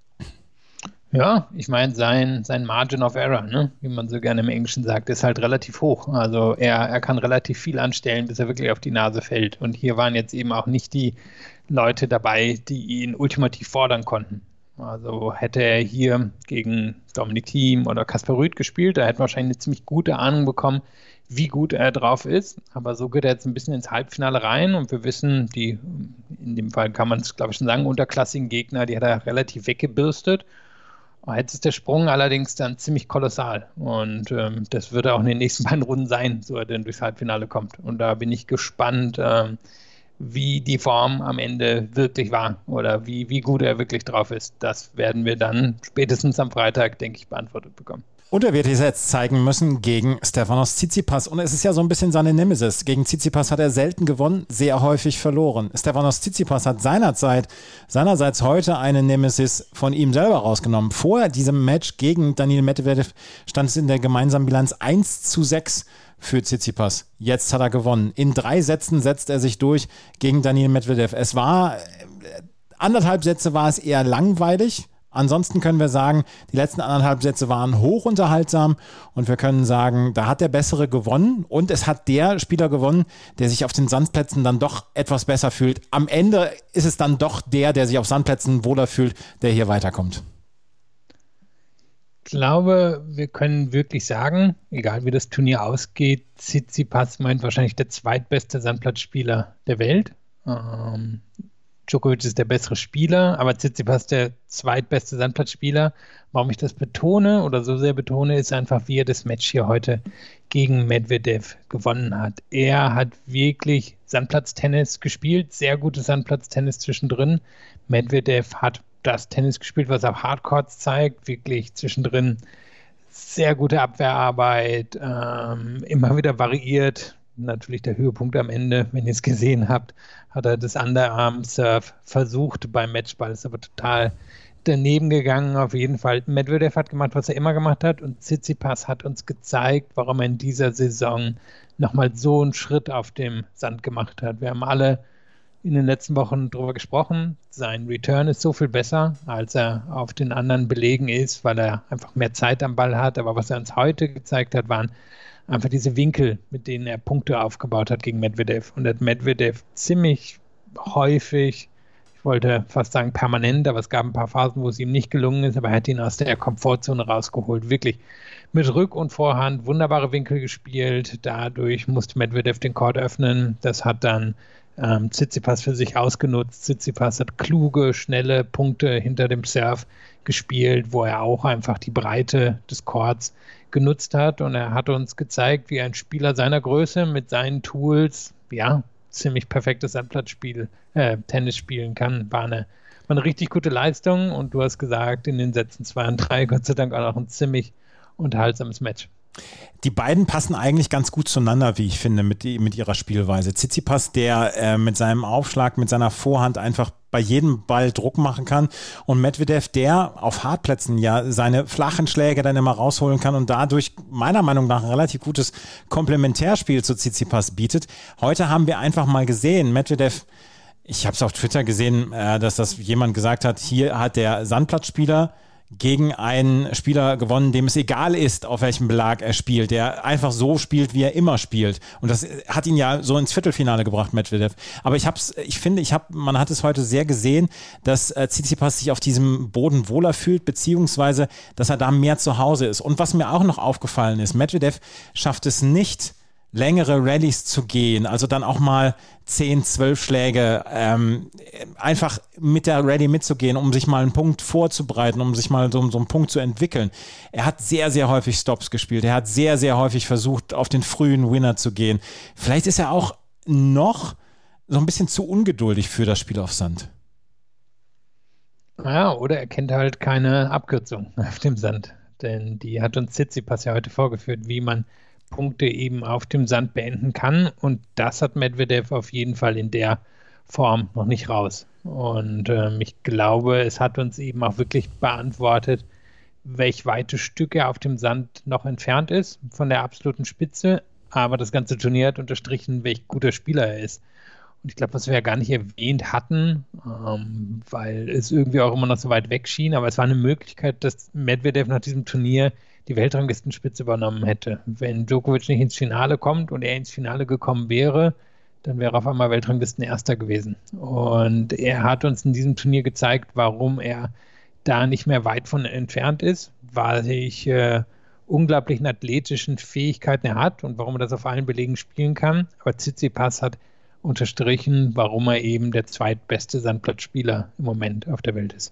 Ja, ich meine, sein Margin of Error, ne, wie man so gerne im Englischen sagt, ist halt relativ hoch. Also er kann relativ viel anstellen, bis er wirklich auf die Nase fällt. Und hier waren jetzt eben auch nicht die Leute dabei, die ihn ultimativ fordern konnten. Also hätte er hier gegen Dominic Thiem oder Casper Ruud gespielt, da hätte man wahrscheinlich eine ziemlich gute Ahnung bekommen, wie gut er drauf ist. Aber so geht er jetzt ein bisschen ins Halbfinale rein und wir wissen, in dem Fall kann man es, glaube ich, schon sagen, unterklassigen Gegner, die hat er relativ weggebürstet. Jetzt ist der Sprung allerdings dann ziemlich kolossal und das wird auch in den nächsten beiden Runden sein, so er denn durchs Halbfinale kommt. Und da bin ich gespannt, wie die Form am Ende wirklich war oder wie gut er wirklich drauf ist. Das werden wir dann spätestens am Freitag, denke ich, beantwortet bekommen. Und er wird es jetzt zeigen müssen gegen Stefanos Tsitsipas. Und es ist ja so ein bisschen seine Nemesis. Gegen Tsitsipas hat er selten gewonnen, sehr häufig verloren. Stefanos Tsitsipas hat seinerseits heute eine Nemesis von ihm selber rausgenommen. Vor diesem Match gegen Daniil Medvedev stand es in der gemeinsamen Bilanz 1:6 für Tsitsipas. Jetzt hat er gewonnen. In 3 Sätzen setzt er sich durch gegen Daniil Medvedev. Es war 1,5 Sätze war es eher langweilig. Ansonsten können wir sagen, die letzten 1,5 Sätze waren hochunterhaltsam und wir können sagen, da hat der Bessere gewonnen und es hat der Spieler gewonnen, der sich auf den Sandplätzen dann doch etwas besser fühlt. Am Ende ist es dann doch der sich auf Sandplätzen wohler fühlt, der hier weiterkommt. Ich glaube, wir können wirklich sagen, egal wie das Turnier ausgeht, Tsitsipas meint wahrscheinlich der zweitbeste Sandplatzspieler der Welt. Djokovic ist der bessere Spieler, aber Tsitsipas der zweitbeste Sandplatzspieler. Warum ich das betone oder so sehr betone, ist einfach, wie er das Match hier heute gegen Medvedev gewonnen hat. Er hat wirklich Sandplatztennis gespielt, sehr gutes Sandplatztennis zwischendrin. Medvedev hat das Tennis gespielt, was auch Hardcourts zeigt, wirklich zwischendrin sehr gute Abwehrarbeit, immer wieder variiert. Natürlich der Höhepunkt am Ende, wenn ihr es gesehen habt, hat er das Underarm-Serve versucht beim Matchball, ist aber total daneben gegangen. Auf jeden Fall, Medvedev hat gemacht, was er immer gemacht hat und Tsitsipas hat uns gezeigt, warum er in dieser Saison nochmal so einen Schritt auf dem Sand gemacht hat. Wir haben alle in den letzten Wochen darüber gesprochen, sein Return ist so viel besser, als er auf den anderen Belegen ist, weil er einfach mehr Zeit am Ball hat. Aber was er uns heute gezeigt hat, waren einfach diese Winkel, mit denen er Punkte aufgebaut hat gegen Medvedev. Und hat Medvedev ziemlich häufig, ich wollte fast sagen permanent, aber es gab ein paar Phasen, wo es ihm nicht gelungen ist, aber er hat ihn aus der Komfortzone rausgeholt. Wirklich mit Rück- und Vorhand wunderbare Winkel gespielt. Dadurch musste Medvedev den Court öffnen. Das hat dann Tsitsipas für sich ausgenutzt. Tsitsipas hat kluge, schnelle Punkte hinter dem Serve gespielt, wo er auch einfach die Breite des Courts genutzt hat und er hat uns gezeigt, wie ein Spieler seiner Größe mit seinen Tools, ziemlich perfektes Sandplatzspiel, Tennis spielen kann. War eine richtig gute Leistung und du hast gesagt, in den Sätzen 2 und 3, Gott sei Dank auch noch ein ziemlich unterhaltsames Match. Die beiden passen eigentlich ganz gut zueinander, wie ich finde, mit ihrer Spielweise. Tsitsipas, der mit seinem Aufschlag, mit seiner Vorhand einfach bei jedem Ball Druck machen kann und Medvedev, der auf Hartplätzen ja seine flachen Schläge dann immer rausholen kann und dadurch meiner Meinung nach ein relativ gutes Komplementärspiel zu Tsitsipas bietet. Heute haben wir einfach mal gesehen, Medvedev, ich habe es auf Twitter gesehen, dass das jemand gesagt hat, hier hat der Sandplatzspieler gegen einen Spieler gewonnen, dem es egal ist, auf welchem Belag er spielt, der einfach so spielt, wie er immer spielt. Und das hat ihn ja so ins Viertelfinale gebracht, Medvedev. Aber man hat es heute sehr gesehen, dass Tsitsipas sich auf diesem Boden wohler fühlt, beziehungsweise, dass er da mehr zu Hause ist. Und was mir auch noch aufgefallen ist, Medvedev schafft es nicht, längere Rallyes zu gehen, also dann auch mal 10, 12 Schläge, einfach mit der Rallye mitzugehen, um sich mal einen Punkt vorzubereiten, um sich mal so einen Punkt zu entwickeln. Er hat sehr, sehr häufig Stops gespielt. Er hat sehr, sehr häufig versucht, auf den frühen Winner zu gehen. Vielleicht ist er auch noch so ein bisschen zu ungeduldig für das Spiel auf Sand. Ja, oder er kennt halt keine Abkürzung auf dem Sand, denn die hat uns Tsitsipas ja heute vorgeführt, wie man Punkte eben auf dem Sand beenden kann und das hat Medvedev auf jeden Fall in der Form noch nicht raus und ich glaube, es hat uns eben auch wirklich beantwortet, welch weite Stück er auf dem Sand noch entfernt ist von der absoluten Spitze, aber das ganze Turnier hat unterstrichen, welch guter Spieler er ist. Und ich glaube, was wir ja gar nicht erwähnt hatten, weil es irgendwie auch immer noch so weit weg schien, aber es war eine Möglichkeit, dass Medvedev nach diesem Turnier die Weltranglistenspitze übernommen hätte. Wenn Djokovic nicht ins Finale kommt und er ins Finale gekommen wäre, dann wäre er auf einmal Weltranglistenerster gewesen. Und er hat uns in diesem Turnier gezeigt, warum er da nicht mehr weit von entfernt ist, welche unglaublichen athletischen Fähigkeiten er hat und warum er das auf allen Belegen spielen kann. Aber Tsitsipas hat unterstrichen, warum er eben der zweitbeste Sandplatzspieler im Moment auf der Welt ist.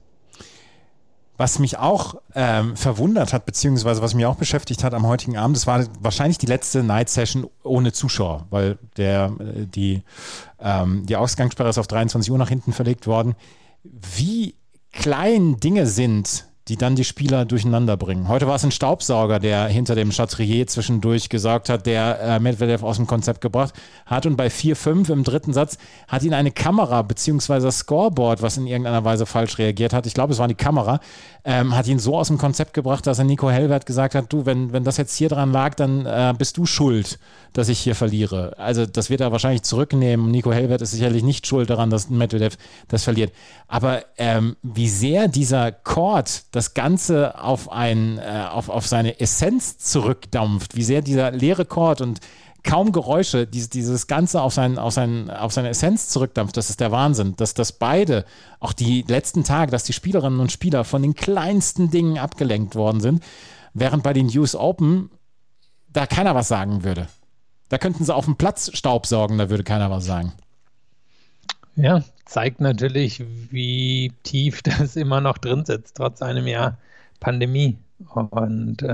Was mich auch verwundert hat, beziehungsweise was mich auch beschäftigt hat am heutigen Abend, das war wahrscheinlich die letzte Night-Session ohne Zuschauer, weil die Ausgangssperre ist auf 23 Uhr nach hinten verlegt worden. Wie klein Dinge sind, die dann die Spieler durcheinander bringen. Heute war es ein Staubsauger, der hinter dem Chatrier zwischendurch gesorgt hat, der Medvedev aus dem Konzept gebracht hat, und bei 4-5 im dritten Satz hat ihn eine Kamera bzw. das Scoreboard, was in irgendeiner Weise falsch reagiert hat, ich glaube es war die Kamera, hat ihn so aus dem Konzept gebracht, dass er Nico Hellwert gesagt hat, du, wenn das jetzt hier dran lag, dann bist du schuld, dass ich hier verliere. Also das wird er wahrscheinlich zurücknehmen. Nico Hellwert ist sicherlich nicht schuld daran, dass Medvedev das verliert. Aber wie sehr dieser Court das Ganze auf seine Essenz zurückdampft, wie sehr dieser leere Court und kaum Geräusche, dieses Ganze auf seine Essenz zurückdampft, das ist der Wahnsinn. Dass beide, auch die letzten Tage, dass die Spielerinnen und Spieler von den kleinsten Dingen abgelenkt worden sind, während bei den US Open da keiner was sagen würde. Da könnten sie auf dem Platz staubsaugen, da würde keiner was sagen. Ja, zeigt natürlich, wie tief das immer noch drin sitzt, trotz einem Jahr Pandemie. Und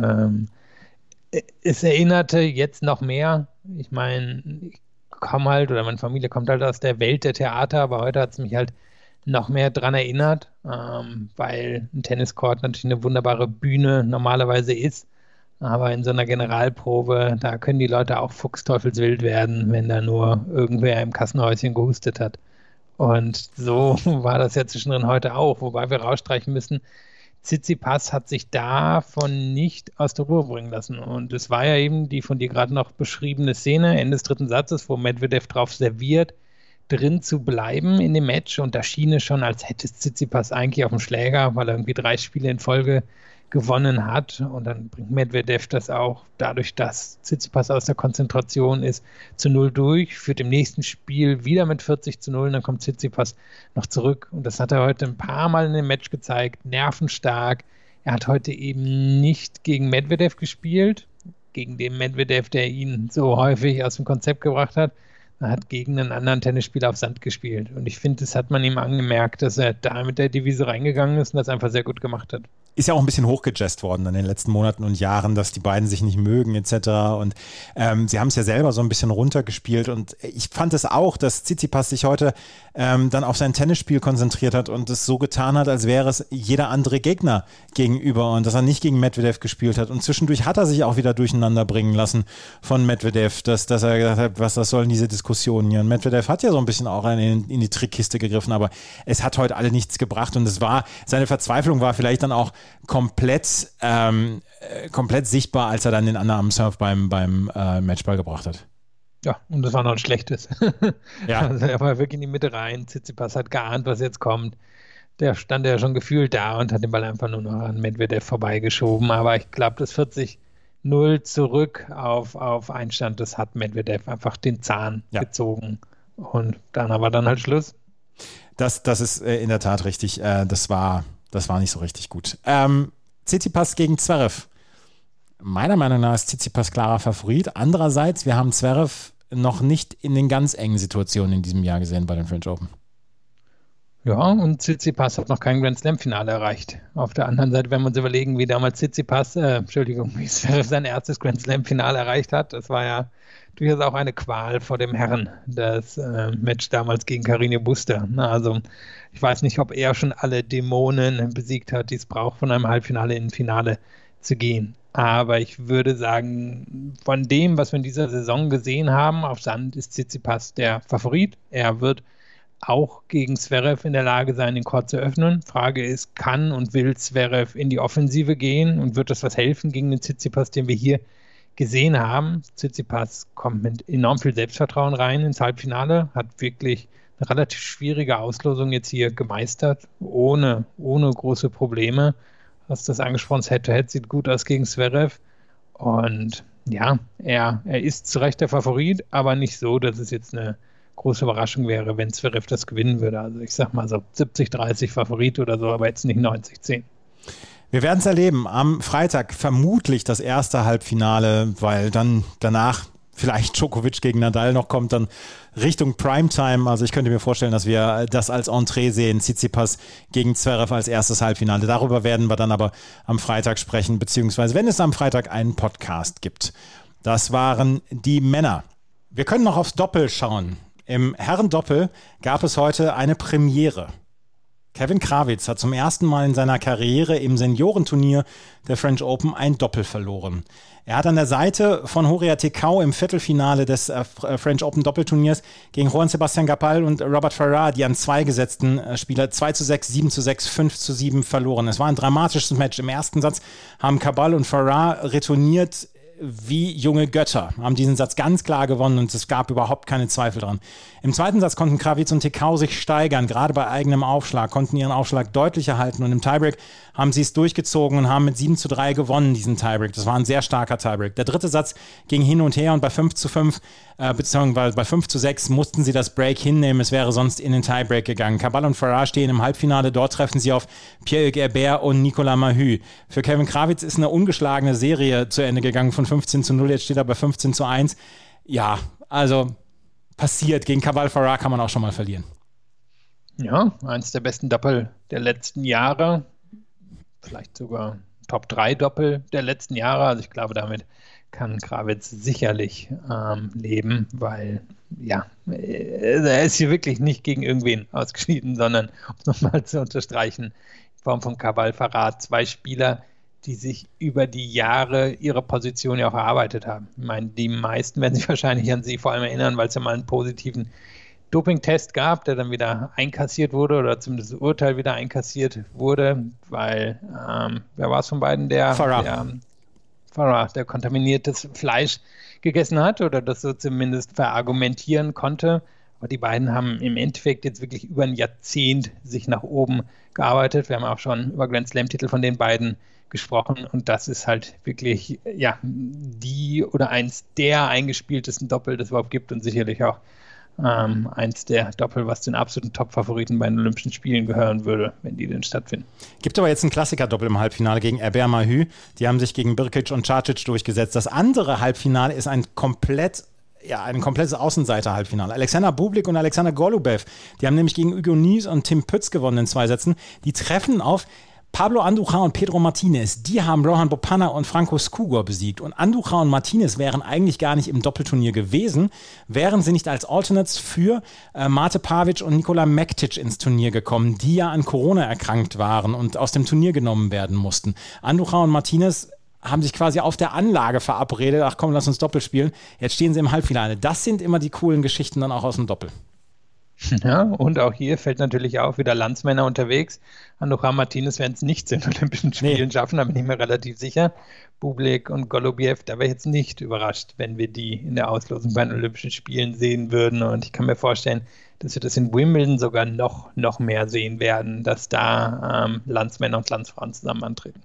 es erinnerte jetzt noch mehr. Ich meine, ich komme halt, oder meine Familie kommt halt aus der Welt der Theater, aber heute hat es mich halt noch mehr dran erinnert, weil ein Tenniscourt natürlich eine wunderbare Bühne normalerweise ist. Aber in so einer Generalprobe, da können die Leute auch fuchsteufelswild werden, wenn da nur irgendwer im Kassenhäuschen gehustet hat. Und so war das ja zwischendrin heute auch, wobei wir rausstreichen müssen, Tsitsipas hat sich davon nicht aus der Ruhe bringen lassen. Und es war ja eben die von dir gerade noch beschriebene Szene, Ende des dritten Satzes, wo Medvedev drauf serviert, drin zu bleiben in dem Match. Und da schien es schon, als hätte Tsitsipas eigentlich auf dem Schläger, weil er irgendwie 3 Spiele in Folge gewonnen hat. Und dann bringt Medvedev das auch dadurch, dass Tsitsipas aus der Konzentration ist, zu 0 durch, führt im nächsten Spiel wieder mit 40-0, und dann kommt Tsitsipas noch zurück. Und das hat er heute ein paar Mal in dem Match gezeigt, nervenstark. Er hat heute eben nicht gegen Medvedev gespielt, gegen den Medvedev, der ihn so häufig aus dem Konzept gebracht hat. Er hat gegen einen anderen Tennisspieler auf Sand gespielt. Und ich finde, das hat man ihm angemerkt, dass er da mit der Devise reingegangen ist und das einfach sehr gut gemacht hat. Ist ja auch ein bisschen hochgejazzt worden in den letzten Monaten und Jahren, dass die beiden sich nicht mögen etc. Und sie haben es ja selber so ein bisschen runtergespielt. Und ich fand es auch, dass Tsitsipas sich heute dann auf sein Tennisspiel konzentriert hat und es so getan hat, als wäre es jeder andere Gegner gegenüber und dass er nicht gegen Medvedev gespielt hat. Und zwischendurch hat er sich auch wieder durcheinander bringen lassen von Medvedev, dass er gesagt hat, was das sollen diese Diskussionen hier. Und Medvedev hat ja so ein bisschen auch in die Trickkiste gegriffen, aber es hat heute alle nichts gebracht und seine Verzweiflung war vielleicht dann auch komplett sichtbar, als er dann den anderen am Surf beim Matchball gebracht hat. Ja, und das war noch ein schlechtes. Ja. Also er war wirklich in die Mitte rein. Tsitsipas hat geahnt, was jetzt kommt. Der stand ja schon gefühlt da und hat den Ball einfach nur noch an Medvedev vorbeigeschoben. Aber ich glaube, das 40-0 zurück auf Einstand, das hat Medvedev einfach den Zahn gezogen. Und dann war dann halt Schluss. Das ist in der Tat richtig. Das war nicht so richtig gut. Tsitsipas gegen Zverev. Meiner Meinung nach ist Tsitsipas klarer Favorit. Andererseits, wir haben Zverev noch nicht in den ganz engen Situationen in diesem Jahr gesehen bei den French Open. Ja, und Tsitsipas hat noch kein Grand Slam-Finale erreicht. Auf der anderen Seite, wenn wir uns überlegen, wie damals wie Zverev sein erstes Grand Slam-Finale erreicht hat, das war ja durchaus auch eine Qual vor dem Herren, das Match damals gegen Carreño Busta. Also ich weiß nicht, ob er schon alle Dämonen besiegt hat, die es braucht, von einem Halbfinale in ein Finale zu gehen. Aber ich würde sagen, von dem, was wir in dieser Saison gesehen haben, auf Sand ist Tsitsipas der Favorit. Er wird auch gegen Zverev in der Lage sein, den Court zu öffnen. Frage ist, kann und will Zverev in die Offensive gehen und wird das was helfen gegen den Tsitsipas, den wir hier gesehen haben? Tsitsipas kommt mit enorm viel Selbstvertrauen rein ins Halbfinale, hat wirklich eine relativ schwierige Auslosung jetzt hier gemeistert, ohne große Probleme. Hast das angesprochen, das Head-to-Head sieht gut aus gegen Zverev. Und ja, er ist zu Recht der Favorit, aber nicht so, dass es jetzt eine große Überraschung wäre, wenn Zverev das gewinnen würde. Also ich sag mal so 70-30 Favorit oder so, aber jetzt nicht 90-10. Wir werden es erleben. Am Freitag vermutlich das erste Halbfinale, weil dann danach vielleicht Djokovic gegen Nadal noch kommt, dann Richtung Primetime. Also ich könnte mir vorstellen, dass wir das als Entree sehen. Tsitsipas gegen Zverev als erstes Halbfinale. Darüber werden wir dann aber am Freitag sprechen, beziehungsweise wenn es am Freitag einen Podcast gibt. Das waren die Männer. Wir können noch aufs Doppel schauen. Im Herrendoppel gab es heute eine Premiere. Kevin Krawietz hat zum ersten Mal in seiner Karriere im Seniorenturnier der French Open ein Doppel verloren. Er hat an der Seite von Horia Tecau im Viertelfinale des French Open Doppelturniers gegen Juan Sebastián Gapal und Robert Farah, die an zwei gesetzten Spieler 2:6, 7:6, 5:7 verloren. Es war ein dramatisches Match. Im ersten Satz haben Gapal und Farah retourniert wie junge Götter, haben diesen Satz ganz klar gewonnen und es gab überhaupt keine Zweifel dran. Im zweiten Satz konnten Krawietz und Tecau sich steigern, gerade bei eigenem Aufschlag, konnten ihren Aufschlag deutlicher halten und im Tiebreak haben sie es durchgezogen und haben mit 7:3 gewonnen, diesen Tiebreak. Das war ein sehr starker Tiebreak. Der dritte Satz ging hin und her und bei 5:5, beziehungsweise bei 5:6 mussten sie das Break hinnehmen, es wäre sonst in den Tiebreak gegangen. Gapal und Farah stehen im Halbfinale, dort treffen sie auf Pierre-Hugues Herbert und Nicolas Mahut. Für Kevin Krawietz ist eine ungeschlagene Serie zu Ende gegangen von 15:0, jetzt steht er bei 15:1. Ja, also passiert, gegen Gapal Farah kann man auch schon mal verlieren. Ja, eins der besten Doppel der letzten Jahre, vielleicht sogar Top-3 Doppel der letzten Jahre, also ich glaube, damit kann Krawietz sicherlich leben, weil ja, er ist hier wirklich nicht gegen irgendwen ausgeschieden, sondern, um es nochmal zu unterstreichen, in Form von Gapal Farah, zwei Spieler, die sich über die Jahre ihre Position ja auch erarbeitet haben. Ich meine, die meisten werden sich wahrscheinlich an sie vor allem erinnern, weil es ja mal einen positiven Dopingtest gab, der dann wieder einkassiert wurde oder zumindest das Urteil wieder einkassiert wurde, weil, wer war es von beiden, der kontaminiertes Fleisch gegessen hat oder das so zumindest verargumentieren konnte. Aber die beiden haben im Endeffekt jetzt wirklich über ein Jahrzehnt sich nach oben gearbeitet. Wir haben auch schon über Grand Slam-Titel von den beiden gesprochen und das ist halt wirklich ja die oder eins der eingespieltesten Doppel, das es überhaupt gibt und sicherlich auch eins der Doppel, was den absoluten Top-Favoriten bei den Olympischen Spielen gehören würde, wenn die denn stattfinden. Gibt aber jetzt ein Klassiker-Doppel im Halbfinale gegen Herbert Mahut. Die haben sich gegen Brkic und Čačić durchgesetzt. Das andere Halbfinale ist ein komplettes Außenseiter-Halbfinale. Alexander Bublik und Alexander Golubev, die haben nämlich gegen Hugo Nys und Tim Pütz gewonnen in 2 Sätzen. Die treffen auf Pablo Andujar und Pedro Martinez, die haben Rohan Bopanna und Franco Skugor besiegt. Und Andujar und Martinez wären eigentlich gar nicht im Doppelturnier gewesen, wären sie nicht als Alternates für Mate Pavic und Nikola Mektic ins Turnier gekommen, die ja an Corona erkrankt waren und aus dem Turnier genommen werden mussten. Andujar und Martinez haben sich quasi auf der Anlage verabredet, ach komm, lass uns Doppel spielen. Jetzt stehen sie im Halbfinale. Das sind immer die coolen Geschichten dann auch aus dem Doppel. Ja, und auch hier fällt natürlich auf, wieder Landsmänner unterwegs. Andujar Martinez werden es nicht zu den Olympischen Spielen schaffen, da bin ich mir relativ sicher. Bublik und Golubiev, da wäre ich jetzt nicht überrascht, wenn wir die in der Auslosung bei den Olympischen Spielen sehen würden. Und ich kann mir vorstellen, dass wir das in Wimbledon sogar noch mehr sehen werden, dass da Landsmänner und Landsfrauen zusammen antreten.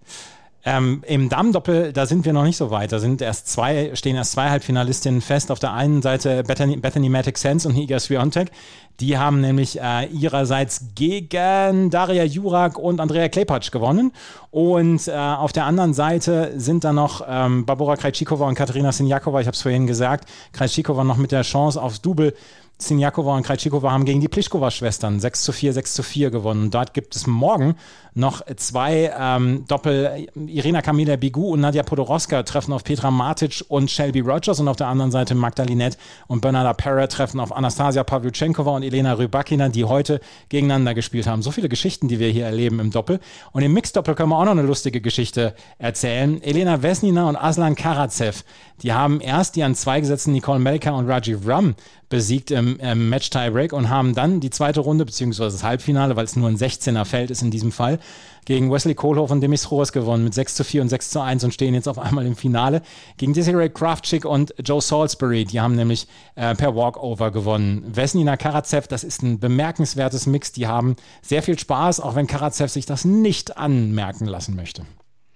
Im Damendoppel, da sind wir noch nicht so weit. Da stehen erst zwei Halbfinalistinnen fest. Auf der einen Seite Bethany Mattek-Sands und Iga Swiatek. Die haben nämlich ihrerseits gegen Daria Jurak und Andrea Klepac gewonnen. Und auf der anderen Seite sind da noch Barbora Krejcikova und Katerina Siniakova. Ich habe es vorhin gesagt. Krejcikova noch mit der Chance aufs Double. Siniakova und Krejcikova haben gegen die Pliskova-Schwestern 6:4, 6:4 gewonnen. Dort gibt es morgen noch 2 Doppel. Irina Kamila Begu und Nadia Podoroska treffen auf Petra Martic und Shelby Rogers und auf der anderen Seite Magdalena und Bernarda Pera treffen auf Anastasia Pavlyuchenkova und Elena Rybakina, die heute gegeneinander gespielt haben. So viele Geschichten, die wir hier erleben im Doppel. Und im Mixdoppel können wir auch noch eine lustige Geschichte erzählen. Elena Vesnina und Aslan Karatsev, die haben erst die an 2 gesetzten Nicole Melika und Rajiv Ram besiegt im Match-Tiebreak und haben dann die zweite Runde, beziehungsweise das Halbfinale, weil es nur ein 16er-Feld ist in diesem Fall, gegen Wesley Kohlhoff und Demis Roos gewonnen mit 6:4 und 6:1 und stehen jetzt auf einmal im Finale gegen Desiree Kravchik und Joe Salisbury. Die haben nämlich per Walkover gewonnen. Vesnina Karatsev, das ist ein bemerkenswertes Mix. Die haben sehr viel Spaß, auch wenn Karatsev sich das nicht anmerken lassen möchte.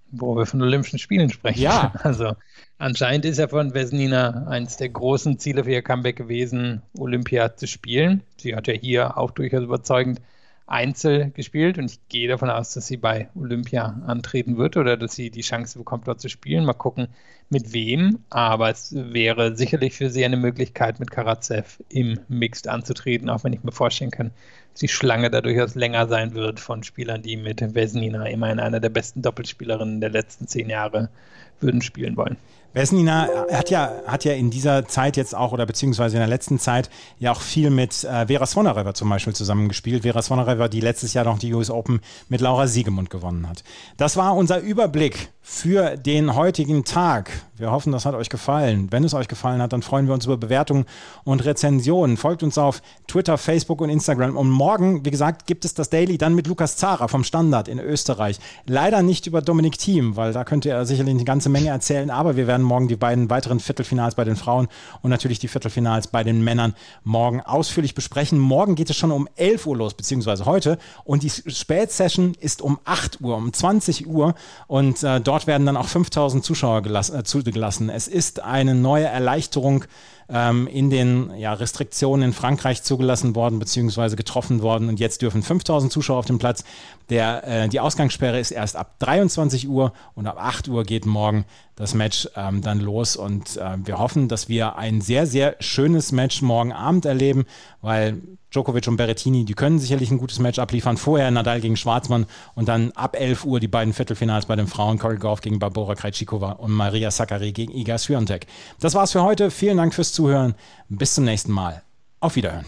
wo wir von Olympischen Spielen sprechen. Ja. Also anscheinend ist ja von Vesnina eines der großen Ziele für ihr Comeback gewesen, Olympia zu spielen. Sie hat ja hier auch durchaus überzeugend Einzel gespielt und ich gehe davon aus, dass sie bei Olympia antreten wird oder dass sie die Chance bekommt, dort zu spielen. Mal gucken, mit wem, aber es wäre sicherlich für sie eine Möglichkeit, mit Karatsev im Mixed anzutreten, auch wenn ich mir vorstellen kann, dass die Schlange da durchaus länger sein wird von Spielern, die mit Vesnina immerhin einer der besten Doppelspielerinnen der letzten 10 Jahre würden spielen wollen. Vesnina hat ja in dieser Zeit jetzt auch, oder beziehungsweise in der letzten Zeit, ja auch viel mit Vera Zvonareva zum Beispiel zusammengespielt. Vera Zvonareva, die letztes Jahr noch die US Open mit Laura Siegemund gewonnen hat. Das war unser Überblick für den heutigen Tag. Wir hoffen, das hat euch gefallen. Wenn es euch gefallen hat, dann freuen wir uns über Bewertungen und Rezensionen. Folgt uns auf Twitter, Facebook und Instagram. Und morgen, wie gesagt, gibt es das Daily dann mit Lukas Zara vom Standard in Österreich. Leider nicht über Dominic Thiem, weil da könnte er sicherlich eine ganze Menge erzählen. Aber wir werden morgen die beiden weiteren Viertelfinals bei den Frauen und natürlich die Viertelfinals bei den Männern morgen ausführlich besprechen. Morgen geht es schon um 11 Uhr los, beziehungsweise heute. Und die Spätsession ist um 8 Uhr, um 20 Uhr. Und dort werden dann auch 5000 Zuschauer zugelassen. Es ist eine neue Erleichterung in den Restriktionen in Frankreich zugelassen worden, beziehungsweise getroffen worden. Und jetzt dürfen 5000 Zuschauer auf dem Platz. Die Ausgangssperre ist erst ab 23 Uhr und ab 8 Uhr geht morgen das Match dann los. Und wir hoffen, dass wir ein sehr, sehr schönes Match morgen Abend erleben, weil Djokovic und Berrettini, die können sicherlich ein gutes Match abliefern. Vorher Nadal gegen Schwarzmann und dann ab 11 Uhr die beiden Viertelfinals bei den Frauen. Cory Gauff gegen Barbora Krejcikova und Maria Sakkari gegen Iga Swiatek. Das war's für heute. Vielen Dank fürs Zuhören. Bis zum nächsten Mal. Auf Wiederhören.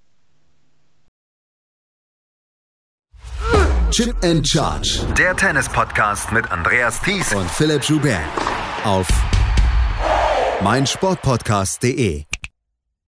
Chip and Charge. Der Tennis-Podcast mit Andreas Thies und Philipp Joubert auf meinsportpodcast.de.